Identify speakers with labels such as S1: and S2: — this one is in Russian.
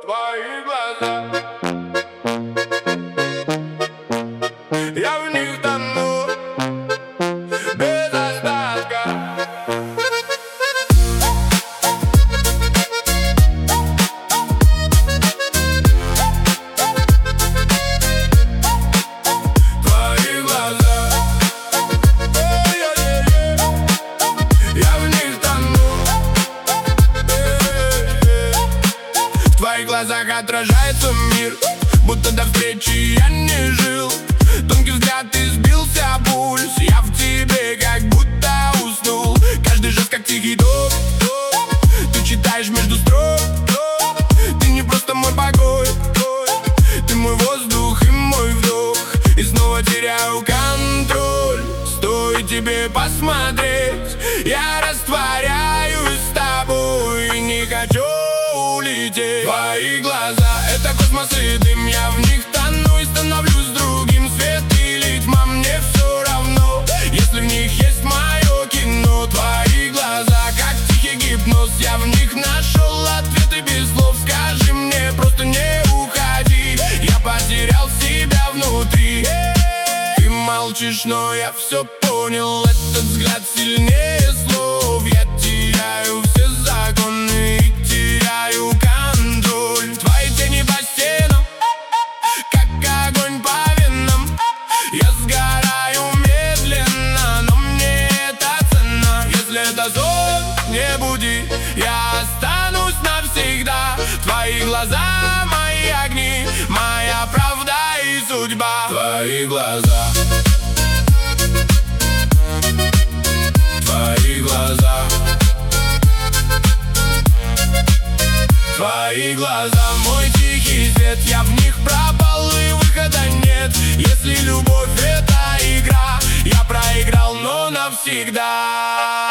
S1: твои глаза. Я в них тону без остатка. Твои глаза, я в них тону. В твоих глазах отражается мир, будто до встречи я не жил. Тонкий взгляд, ты сбился пульс. Я в тебе как будто уснул. Каждый жест как тихий дом. Ты читаешь между строк. Ты не просто мой покой, ты мой воздух и мой вдох. И снова теряю контроль. Стоит тебе посмотреть, я растворяюсь с тобой и не хочу улететь. Твои глаза — это космос и дым. Я в них тону и становлюсь другим. Свет или тьма, мне все равно, если в них есть мое кино. Твои глаза как тихий гипноз. Я в них нашел ответы без слов. Скажи мне, просто не уходи. Я потерял себя внутри. Ты молчишь, но я все понял. Этот взгляд сильнее слов. Я теряю все законы и теряю контроль. Твои тени по стенам, как огонь по венам. Я сгораю медленно, но мне это ценно. Если это сон, не буди, я останусь навсегда. Твои глаза, мои огни, моя правда и судьба. Твои глаза, твои глаза, твои глаза, мой тихий свет. Я в них пропал и выхода нет. Если любовь — это игра, я проиграл, но навсегда.